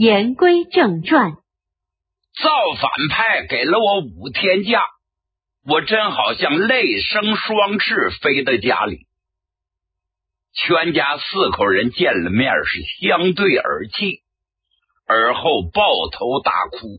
言归正传， 造反派给了我5天假，我真好像泪生双翅飞到家里。全家4口人见了面是相对而泣，而后抱头大哭。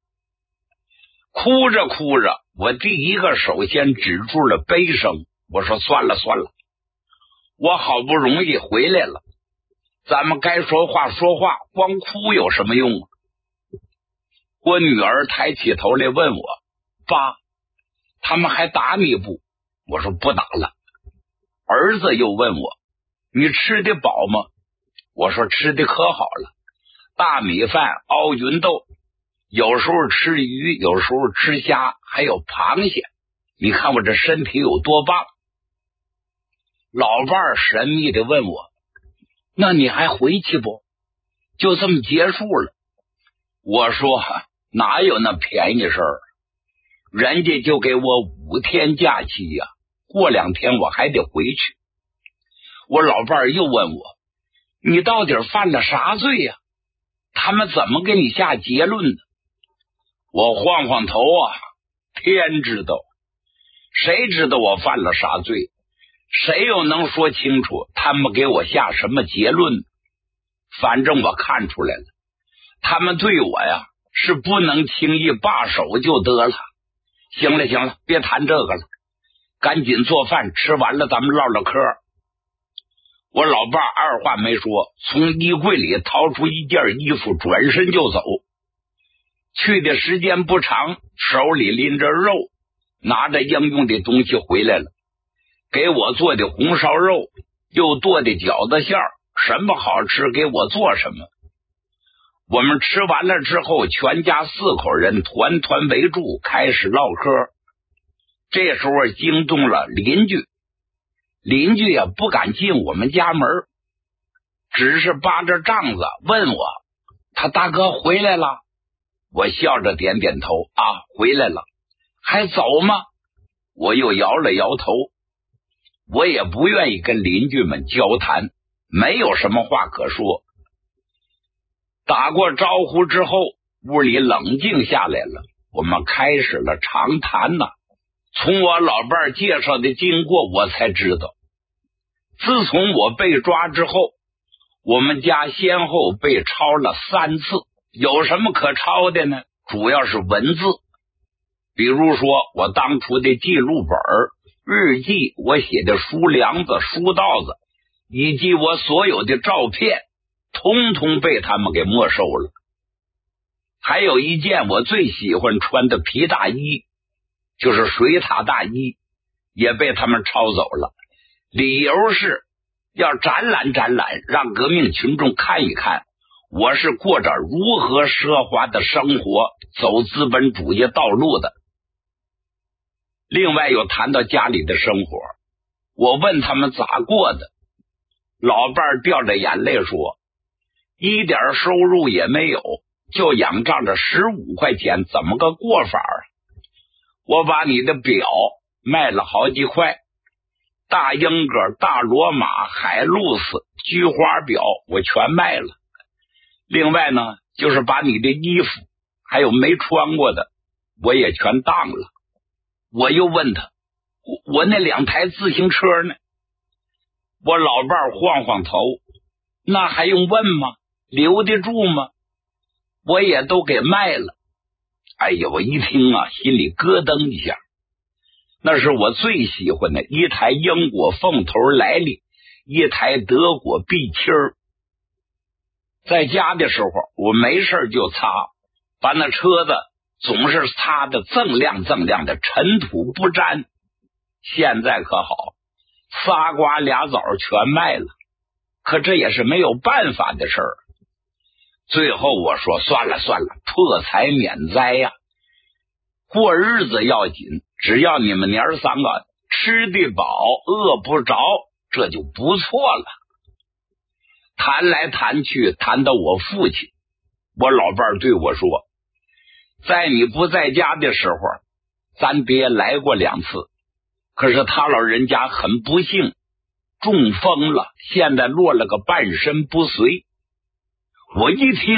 哭着哭着，我第一个首先止住了悲声，我说算了算了，我好不容易回来了，咱们该说话说话，光哭有什么用啊？我女儿抬起头来问我，爸，他们还打你不？我说不打了。儿子又问我，你吃得饱吗？我说吃得可好了，大米饭熬芸豆，有时候吃鱼，有时候吃虾，还有螃蟹，你看我这身体有多棒。老伴儿神秘地问我，那你还回去不？就这么结束了？我说哪有那便宜事儿，人家就给我5天假期呀，过2天我还得回去。我老伴儿又问我，你到底犯了啥罪呀？他们怎么给你下结论呢？我晃晃头啊，天知道，谁知道我犯了啥罪？谁又能说清楚他们给我下什么结论呢？反正我看出来了，他们对我呀是不能轻易罢手就得了。行了行了，别谈这个了，赶紧做饭，吃完了咱们唠唠嗑。我老爸二话没说，从衣柜里掏出一件衣服，转身就走。去的时间不长，手里拎着肉，拿着应用的东西回来了，给我做的红烧肉，又剁的饺子馅儿，什么好吃给我做什么。我们吃完了之后，全家4口人团团围住，开始唠嗑。这时候惊动了邻居，邻居也不敢进我们家门，只是扒着帐子问我，他大哥回来了？我笑着点点头，啊，回来了。还走吗？我又摇了摇头。我也不愿意跟邻居们交谈，没有什么话可说。打过招呼之后，屋里冷静下来了，我们开始了长谈呐。从我老伴儿介绍的经过，我才知道，自从我被抓之后，我们家先后被抄了3次。有什么可抄的呢？主要是文字，比如说我当初的记录本、日记，我写的书梁子、书道子，以及我所有的照片，通通被他们给没收了。还有一件我最喜欢穿的皮大衣，就是水獭大衣，也被他们抄走了。理由是要展览展览，让革命群众看一看我是过着如何奢华的生活，走资本主义道路的。另外又谈到家里的生活，我问他们咋过的，老伴儿掉着眼泪说，一点收入也没有，就仰仗着15块钱，怎么个过法啊？我把你的表卖了好几块，大英格、大罗马、海路斯、菊花表我全卖了。另外呢，就是把你的衣服还有没穿过的我也全当了。我又问他，我那2台自行车呢？我老伴儿晃晃头，那还用问吗？留得住吗？我也都给卖了。哎呀，我一听啊，心里咯噔一下。那是我最喜欢的一台英国凤头莱利，一台德国碧七儿。在家的时候，我没事就擦，把那车子总是擦得锃亮锃亮的，尘土不沾。现在可好，仨瓜俩枣全卖了，可这也是没有办法的事儿。最后我说算了算了，破财免灾呀，过日子要紧，只要你们娘3个吃得饱，饿不着，这就不错了。谈来谈去，谈到我父亲，我老伴儿对我说，在你不在家的时候，咱爹来过2次，可是他老人家很不幸，中风了，现在落了个半身不遂。我一听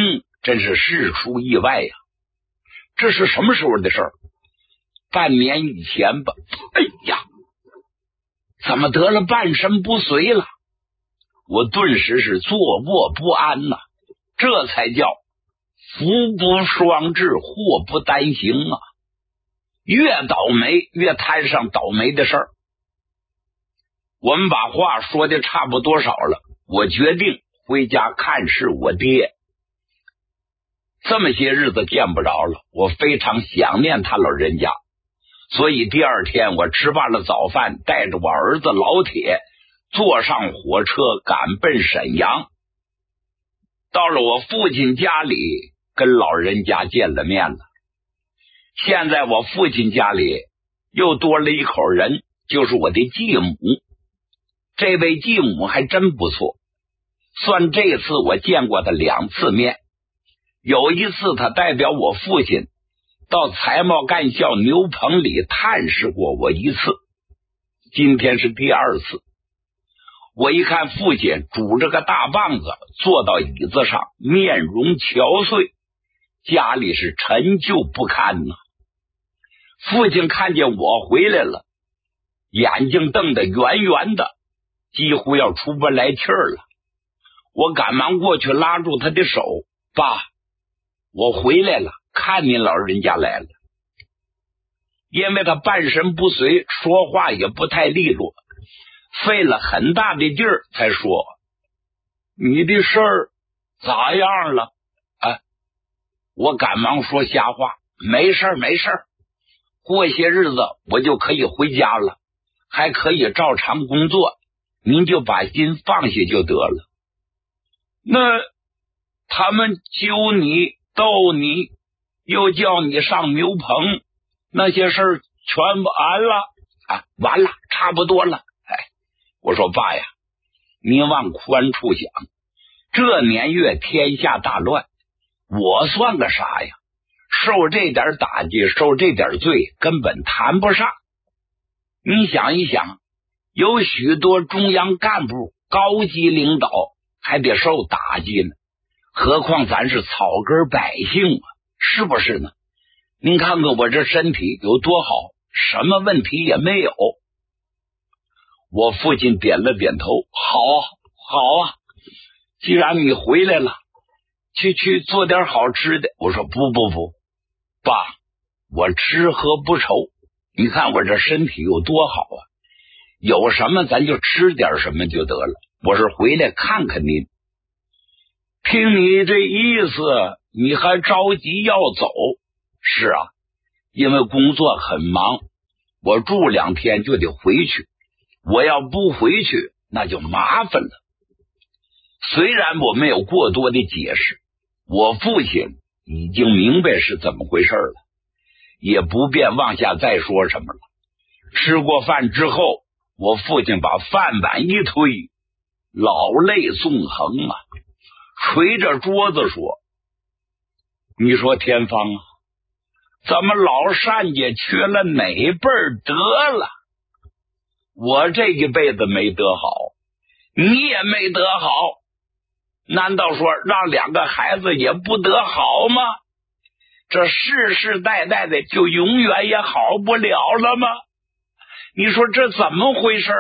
真是事出意外呀！这是什么时候的事儿？半年以前吧。哎呀，怎么得了半身不遂了？我顿时是坐卧不安呐，这才叫福不双至，祸不单行啊！越倒霉越摊上倒霉的事儿。我们把话说的差不多少了，我决定回家看视我爹。这么些日子见不着了，我非常想念他老人家，所以第二天我吃罢了早饭，带着我儿子老铁坐上火车赶奔沈阳。到了我父亲家里，跟老人家见了面了。现在我父亲家里又多了一口人，就是我的继母。这位继母还真不错，算这次我见过他2次面。有一次他代表我父亲到财贸干校牛棚里探视过我一次，今天是第2次。我一看父亲拄着个大棒子坐到椅子上，面容憔悴，家里是陈旧不堪呐。父亲看见我回来了，眼睛瞪得圆圆的，几乎要出不来气儿了。我赶忙过去拉住他的手，爸，我回来了，看您老人家来了。因为他半身不遂，说话也不太利落，费了很大的劲儿才说，你的事儿咋样了？我赶忙说瞎话，没事儿没事儿，过些日子我就可以回家了，还可以照常工作，您就把心放下就得了。那他们揪你逗你，又叫你上牛棚，那些事儿全完了完了，差不多了。我说爸呀，您往宽处想，这年月天下大乱，我算个啥呀？受这点打击，受这点罪，根本谈不上。你想一想，有许多中央干部、高级领导还得受打击呢，何况咱是草根百姓啊，是不是呢？您看看我这身体有多好，什么问题也没有。我父亲点了点头，好啊，既然你回来了，去做点好吃的。我说不，爸，我吃喝不愁，你看我这身体有多好啊，有什么咱就吃点什么就得了。我是回来看看您。听你这意思，你还着急要走？是啊，因为工作很忙，我住2天就得回去，我要不回去那就麻烦了。虽然我没有过多的解释，我父亲已经明白是怎么回事了，也不便往下再说什么了。吃过饭之后，我父亲把饭碗一推，老泪纵横啊，捶着桌子说，你说天方啊，咱们老单家缺了哪辈儿德了？我这一辈子没得好，你也没得好，难道说让2个孩子也不得好吗？这世世代代的就永远也好不了了吗？你说这怎么回事？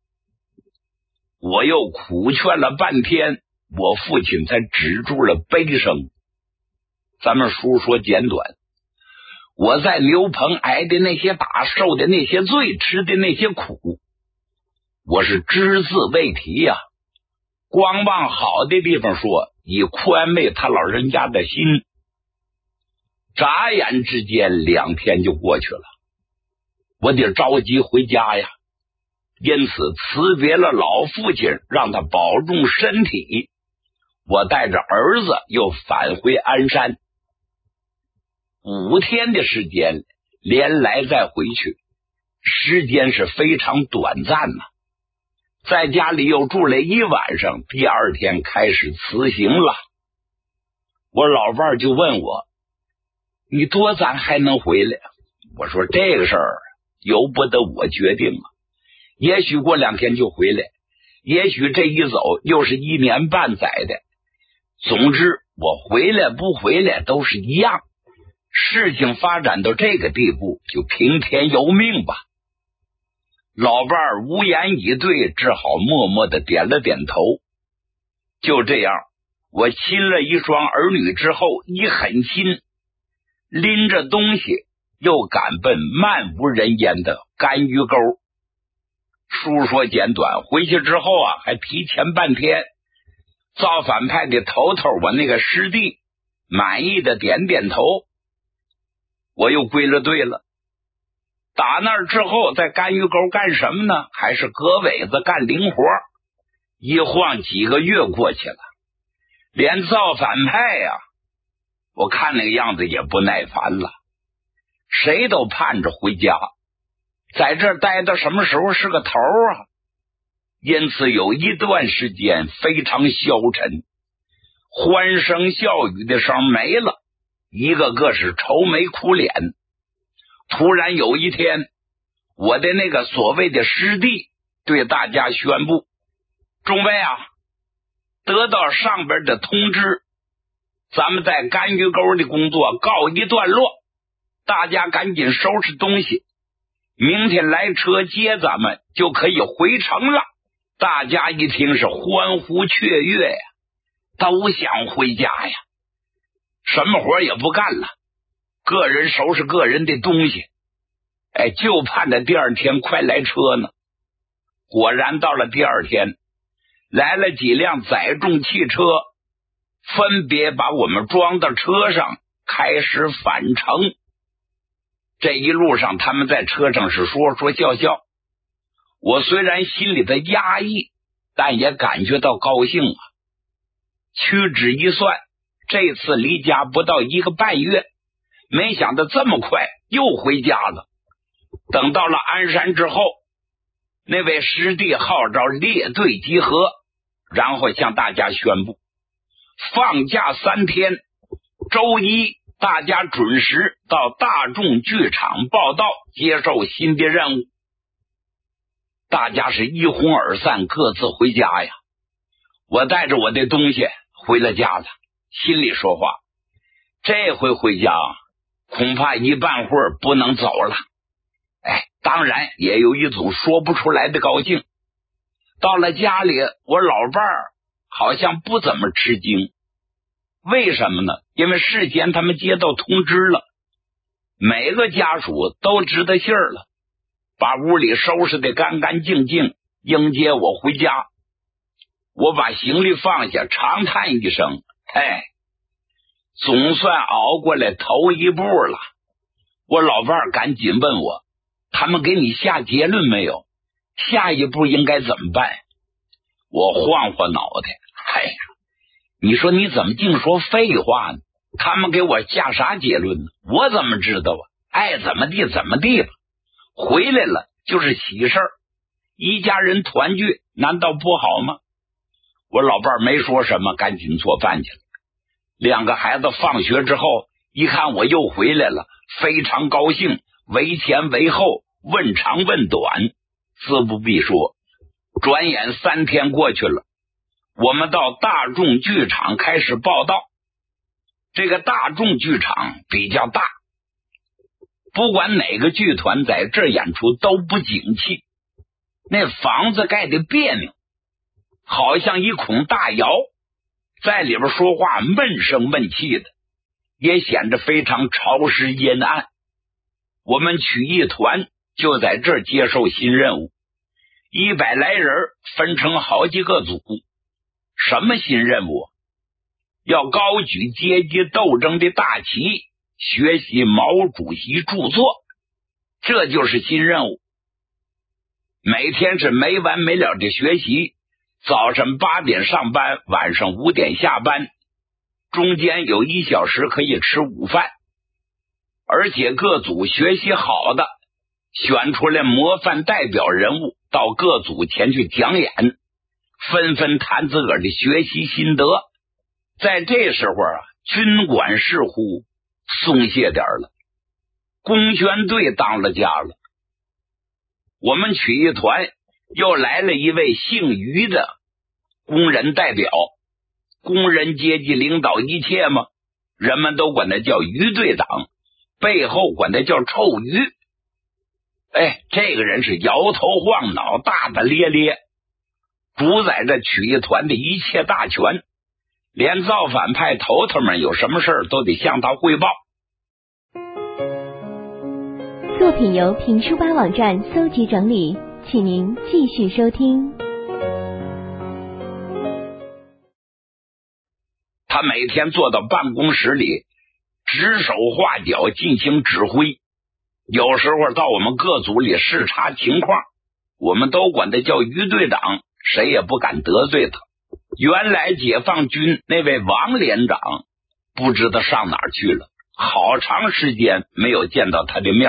我又苦劝了半天，我父亲才止住了悲声。咱们书说简短，我在牛棚挨的那些打，受的那些罪，吃的那些苦，我是只字未提呀。光往好的地方说，以宽慰他老人家的心。眨眼之间2天就过去了，我得着急回家呀。因此辞别了老父亲，让他保重身体，我带着儿子又返回鞍山。5天的时间，连来再回去，时间是非常短暂呐。在家里又住了1晚上，第2天开始辞行了。我老伴就问我，你多早还能回来？我说这个事儿由不得我决定啊，也许过2天就回来，也许这一走又是1年半载的。总之我回来不回来都是一样。事情发展到这个地步，就听天由命吧。老伴儿无言以对，只好默默的点了点头。就这样，我亲了一双儿女之后，一狠心，拎着东西又赶奔漫无人烟的干鱼沟。书说简短，回去之后还提前半天，造反派的头头我那个师弟满意的点点头，我又归了队了。打那儿之后，在干鱼沟干什么呢？还是割尾子干零活，一晃几个月过去了，连造反派我看那个样子也不耐烦了，谁都盼着回家，在这儿待到什么时候是个头因此有一段时间非常消沉，欢声笑语的声没了，一个个是愁眉苦脸。突然有一天，我的那个所谓的师弟对大家宣布，众位得到上边的通知，咱们在干鱼沟的工作告一段落，大家赶紧收拾东西，明天来车接咱们就可以回城了。大家一听是欢呼雀跃都想回家什么活也不干了，个人收拾个人的东西，就盼着第二天快来车呢。果然到了第二天，来了几辆载重汽车，分别把我们装到车上，开始返程。这一路上他们在车上是说说笑笑，我虽然心里的压抑，但也感觉到高兴屈指一算，这次离家不到1个半月，没想到这么快又回家了。等到了鞍山之后，那位师弟号召列队集合，然后向大家宣布放假3天，周一大家准时到大众剧场报到，接受新的任务。大家是一哄而散，各自回家我带着我的东西回了家了，心里说话，这回回家恐怕一半会儿不能走了。当然也有一种说不出来的高兴。到了家里，我老伴儿好像不怎么吃惊。为什么呢？因为事先他们接到通知了，每个家属都知道信儿了，把屋里收拾得干干净净，迎接我回家。我把行李放下，长叹一声，总算熬过来头一步了。我老伴儿赶紧问我，他们给你下结论没有？下一步应该怎么办？我晃晃脑袋，你说你怎么净说废话呢？他们给我下啥结论呢？我怎么知道爱怎么地怎么地吧。回来了就是喜事儿，一家人团聚难道不好吗？我老伴儿没说什么，赶紧做饭去了。2个孩子放学之后一看我又回来了，非常高兴，为前为后，问长问短。自不必说，转眼3天过去了，我们到大众剧场开始报道。这个大众剧场比较大，不管哪个剧团在这演出都不景气，那房子盖得别扭，好像一孔大窑，在里边说话闷声闷气的，也显得非常潮湿阴暗。我们曲艺团就在这儿接受新任务，100来人分成好几个组。什么新任务？要高举阶级斗争的大旗，学习毛主席著作，这就是新任务。每天是没完没了的学习，早晨8点上班，晚上5点下班，中间有1小时可以吃午饭。而且各组学习好的选出来模范代表人物到各组前去讲演，纷纷谈自个儿的学习心得。在这时候军管事呼，松懈点了，工宣队当了家了。我们曲艺团又来了一位姓于的工人代表， 工人阶级领导一切吗？人们都管他叫鱼队长，背后管他叫臭鱼。这个人是摇头晃脑，大大咧咧，主宰着曲艺团的一切大权，连造反派头头们有什么事都得向他汇报。 作品由评书吧网站搜集整理，请您继续收听。 他每天坐到办公室里，指手画脚进行指挥，有时候到我们各组里视察情况，我们都管他叫于队长，谁也不敢得罪他。原来解放军那位王连长不知道上哪儿去了，好长时间没有见到他的面。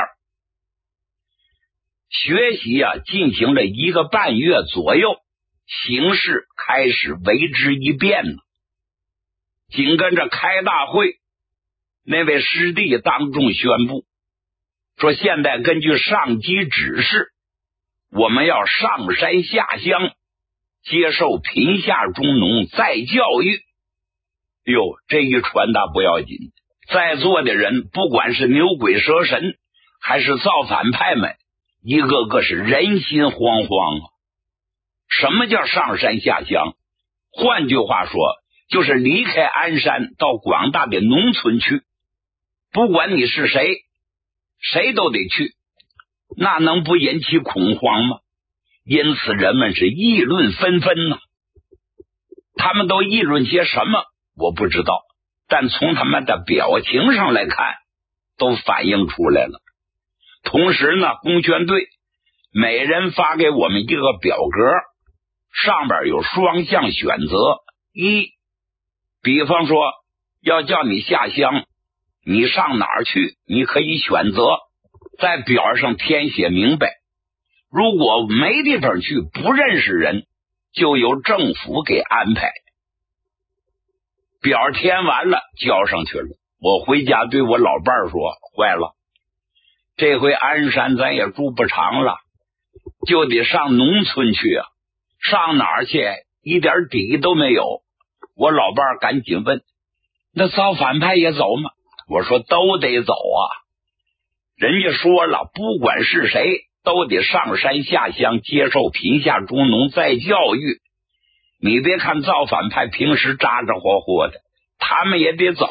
学习进行了1个半月左右，形势开始为之一变了。紧跟着开大会，那位师弟当众宣布说，现在根据上级指示，我们要上山下乡，接受贫下中农再教育。这一传达不要紧，在座的人不管是牛鬼蛇神还是造反派们，一个个是人心惶惶啊！什么叫上山下乡？换句话说，就是离开鞍山到广大的农村去，不管你是谁，谁都得去，那能不引起恐慌吗？因此人们是议论纷纷呢。他们都议论些什么我不知道，但从他们的表情上来看，都反映出来了。同时呢，工宣队每人发给我们一个表格，上边有双项选择。比方说要叫你下乡，你上哪儿去，你可以选择在表上填写明白。如果没地方去，不认识人，就由政府给安排。表填完了交上去了，我回家对我老伴儿说，坏了，这回鞍山咱也住不长了，就得上农村去啊！上哪儿去？一点底都没有。我老伴儿赶紧问，那造反派也走吗？我说都得走啊！人家说了，不管是谁都得上山下乡，接受贫下中农再教育。你别看造反派平时咋咋呼呼的，他们也得走。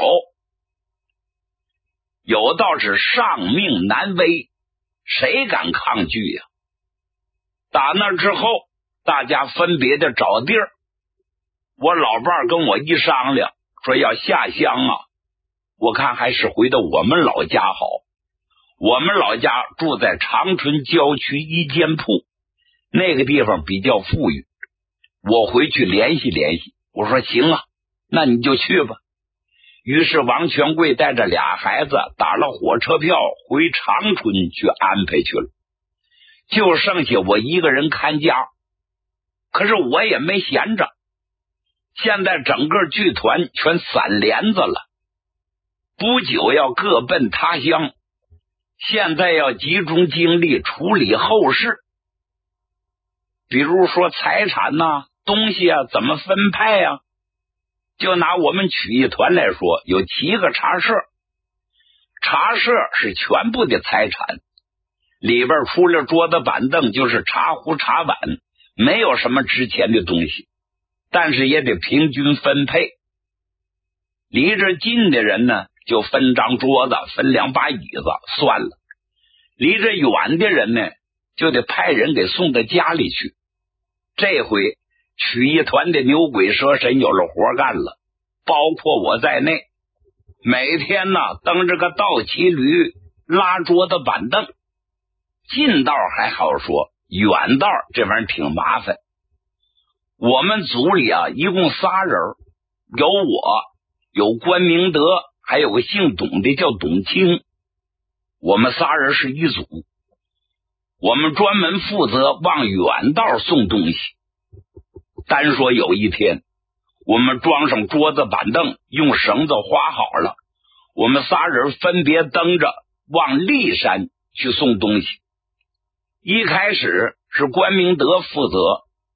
有道是上命难违，谁敢抗拒呀？打那之后，大家分别的找地儿。我老伴儿跟我一商量，说要下乡啊，我看还是回到我们老家好。我们老家住在长春郊区一间铺，那个地方比较富裕。我回去联系联系，我说行啊，那你就去吧。于是王全贵带着俩孩子打了火车票回长春去安排去了，就剩下我一个人看家。可是我也没闲着，现在整个剧团全散帘子了，不久要各奔他乡，现在要集中精力处理后事，比如说财产东西怎么分派就拿我们曲艺团来说，有7个茶社，茶社是全部的财产，里边除了桌子板凳就是茶壶茶碗，没有什么值钱的东西，但是也得平均分配。离着近的人呢，就分张桌子，分2把椅子算了，离着远的人呢，就得派人给送到家里去。这回曲艺团的牛鬼蛇神有了活干了，包括我在内，每天蹬着个倒骑驴拉桌子板凳。近道还好说，远道这玩意儿挺麻烦。我们组里一共3人，有我，有关明德，还有个姓董的叫董清。我们3人是一组，我们专门负责往远道送东西。单说有一天，我们装上桌子板凳，用绳子划好了，我们3人分别蹬着往骊山去送东西。一开始是关明德负责，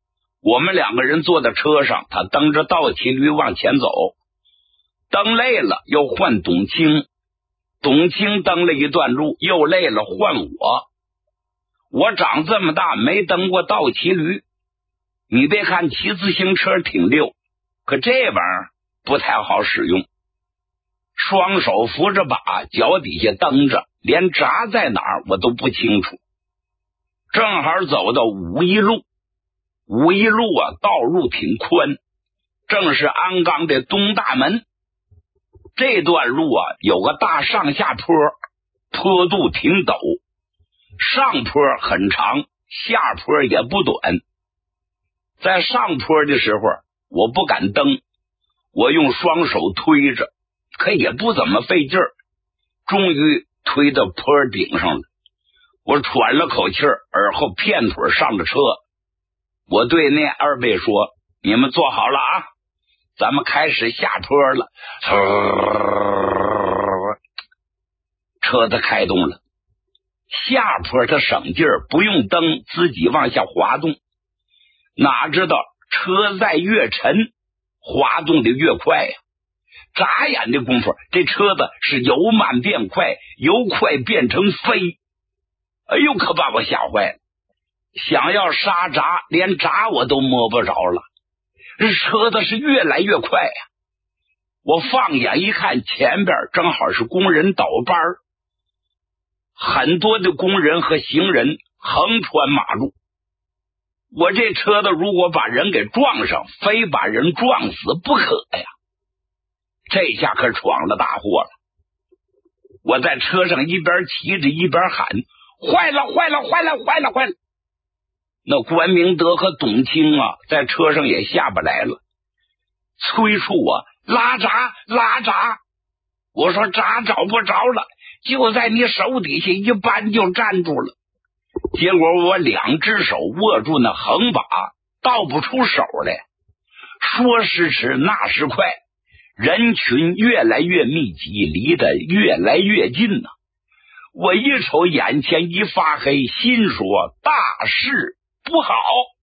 我们2个人坐在车上，他蹬着倒骑驴往前走，蹬累了又换董卿，董卿蹬了一段路又累了换我长这么大没蹬过倒骑驴，你别看骑自行车挺溜，可这玩意儿不太好使用，双手扶着把，脚底下蹬着，连闸在哪儿我都不清楚。正好走到五一路啊，道路挺宽，正是鞍钢的东大门。这段路啊有个大上下坡，坡度挺陡，上坡很长，下坡也不短。在上坡的时候我不敢蹬，我用双手推着，可也不怎么费劲儿，终于推到坡顶上了。我喘了口气儿，而后片腿上了车。我对那2位说，你们坐好了啊，咱们开始下坡了。车子开动了，下坡它省劲儿，不用蹬，自己往下滑动。哪知道车载越沉，滑动的越快呀！眨眼的功夫，这车子是由慢变快，由快变成飞。哎呦，可把我吓坏了！想要刹闸，连闸我都摸不着了。这车子是越来越快呀！我放眼一看，前边正好是工人倒班，很多的工人和行人横穿马路。我这车子如果把人给撞上，非把人撞死不可呀！这下可闯了大祸了。我在车上一边骑着一边喊，坏了坏了坏了坏了坏了！那关明德和董卿啊在车上也下不来了，催促我拉闸拉闸。我说闸找不着了，就在你手底下一扳就站住了。结果我2只手握住那横把，倒不出手来。说时迟那时快，人群越来越密集，离得越来越近呢。我一瞅眼前一发黑，心说大事不好。